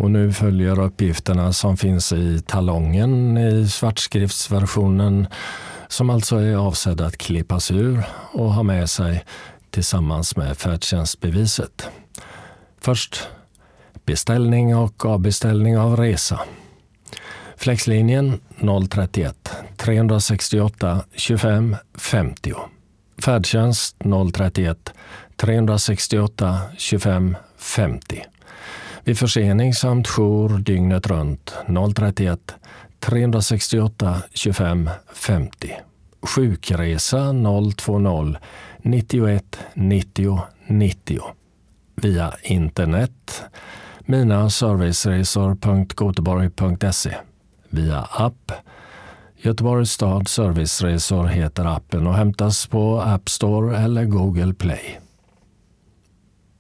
Och nu följer uppgifterna som finns i talongen i svartskriftsversionen, som alltså är avsedd att klippas ur och ha med sig tillsammans med färdtjänstbeviset. Först beställning och avbeställning av resa. Flexlinjen 031 368 25 50. Färdtjänst 031 368 25 50. Vid försening samt jour dygnet runt 031 368 25 50. Sjukresa 020 91 90 90. Via internet minaserviceresor.goteborg.se. Via app. Göteborgs stad serviceresor heter appen och hämtas på App Store eller Google Play.